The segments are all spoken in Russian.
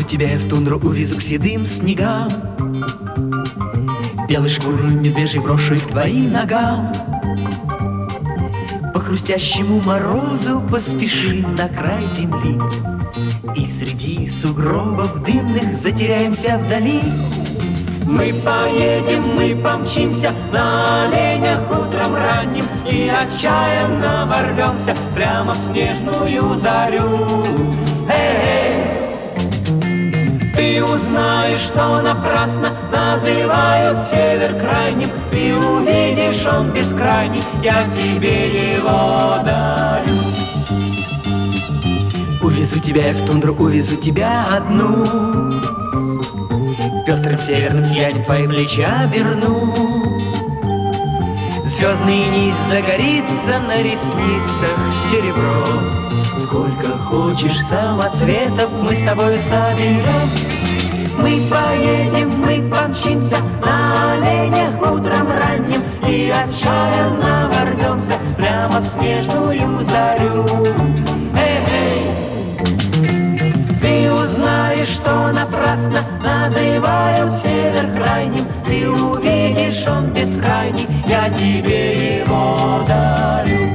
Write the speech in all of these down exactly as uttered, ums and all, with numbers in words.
тебя я в тундру увезу к седым снегам, белой шкурой медвежий брошу их к твоим ногам. По хрустящему морозу поспешим на край земли, и среди сугробов дымных затеряемся вдали. Мы поедем, мы помчимся на оленях утром ранним, и отчаянно ворвемся прямо в снежную зарю. Эй! Ты узнаешь, что напрасно называют север крайним, ты увидишь, он бескрайний, я тебе его дарю. Увезу тебя я в тундру, увезу тебя одну, пестрым северным сиянием твои плечи оберну. Звездный низ загорится на ресницах серебро. Сколько хочешь самоцветов мы с тобой соберем. Мы поедем, мы помчимся на оленях утром ранним, и отчаянно ворвемся прямо в снежную зарю. Ты узнаешь, что напрасно называют север крайним, ты увидишь, он бескрайний, я тебе его дарю.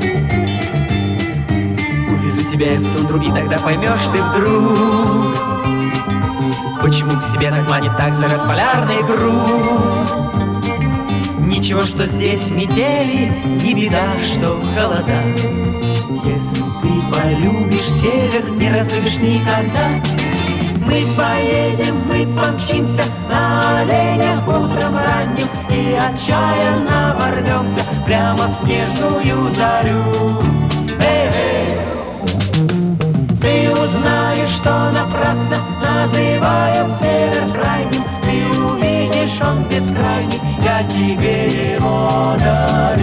Увезу тебя я в тундру, и тогда поймешь ты вдруг, почему к себе так манит, так зовет полярный круг. Ничего, что здесь метели, не беда, что холода. Если ты полюбишь север, не разлюбишь никогда. Мы поедем, мы помчимся на оленях утром ранним, и отчаянно ворвемся прямо в снежную зарю. Эй-эй! Ты узнаешь, что напрасно называют север крайним, ты увидишь, он бескрайний, я тебе его дарю.